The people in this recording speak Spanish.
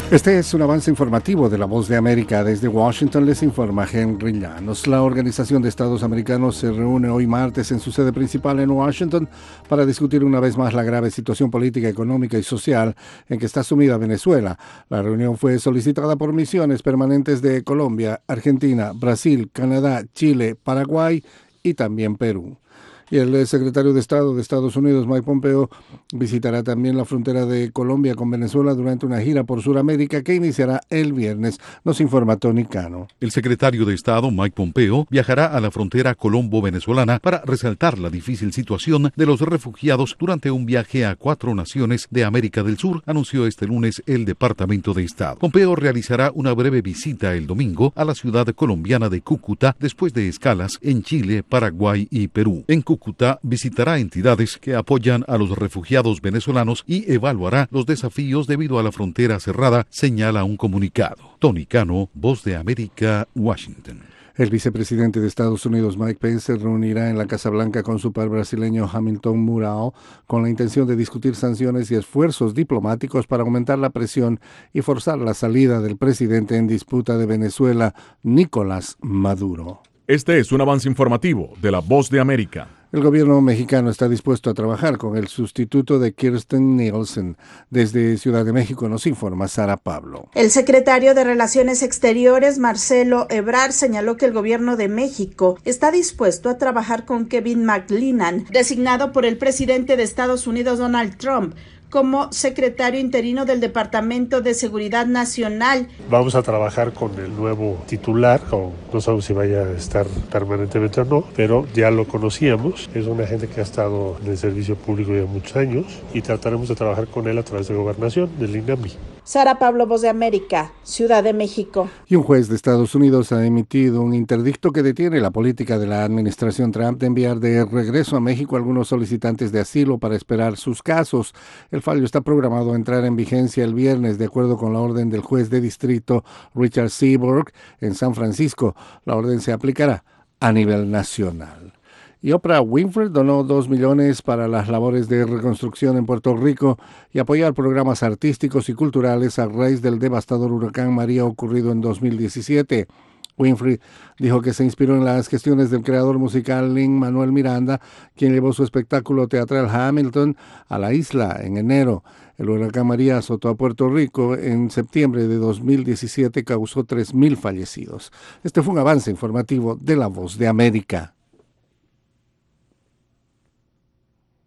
Este es un avance informativo de La Voz de América. Desde Washington les informa Henry Llanos. La Organización de Estados Americanos se reúne hoy martes en su sede principal en Washington para discutir una vez más la grave situación política, económica y social en que está sumida Venezuela. La reunión fue solicitada por misiones permanentes de Colombia, Argentina, Brasil, Canadá, Chile, Paraguay y también Perú. Y el secretario de Estado de Estados Unidos, Mike Pompeo, visitará también la frontera de Colombia con Venezuela durante una gira por Sudamérica que iniciará el viernes, nos informa Tony Cano. El secretario de Estado, Mike Pompeo, viajará a la frontera colombo-venezolana para resaltar la difícil situación de los refugiados durante un viaje a 4 naciones de América del Sur, anunció este lunes el Departamento de Estado. Pompeo realizará una breve visita el domingo a la ciudad colombiana de Cúcuta después de escalas en Chile, Paraguay y Perú. En Cúcuta visitará entidades que apoyan a los refugiados venezolanos y evaluará los desafíos debido a la frontera cerrada, señala un comunicado. Tony Cano, Voz de América, Washington. El vicepresidente de Estados Unidos, Mike Pence, se reunirá en la Casa Blanca con su par brasileño Hamilton Mourão con la intención de discutir sanciones y esfuerzos diplomáticos para aumentar la presión y forzar la salida del presidente en disputa de Venezuela, Nicolás Maduro. Este es un avance informativo de La Voz de América. El gobierno mexicano está dispuesto a trabajar con el sustituto de Kirstjen Nielsen. Desde Ciudad de México nos informa Sara Pablo. El secretario de Relaciones Exteriores, Marcelo Ebrard, señaló que el gobierno de México está dispuesto a trabajar con Kevin McClennan, designado por el presidente de Estados Unidos, Donald Trump, como secretario interino del Departamento de Seguridad Nacional. Vamos a trabajar con el nuevo titular, no sabemos si vaya a estar permanentemente o no, pero ya lo conocíamos, es una gente que ha estado en el servicio público ya muchos años y trataremos de trabajar con él a través de Gobernación, del INAMI. Sara Pablo, Voz de América, Ciudad de México. Y un juez de Estados Unidos ha emitido un interdicto que detiene la política de la administración Trump de enviar de regreso a México a algunos solicitantes de asilo para esperar sus casos. El fallo está programado a entrar en vigencia el viernes, de acuerdo con la orden del juez de distrito Richard Seaborg en San Francisco. La orden se aplicará a nivel nacional. Y Oprah Winfrey donó $2 millones para las labores de reconstrucción en Puerto Rico y apoyar programas artísticos y culturales a raíz del devastador huracán María ocurrido en 2017. Winfrey dijo que se inspiró en las gestiones del creador musical Lin-Manuel Miranda, quien llevó su espectáculo teatral Hamilton a la isla en enero. El huracán María azotó a Puerto Rico en septiembre de 2017, causó 3,000 fallecidos. Este fue un avance informativo de La Voz de América.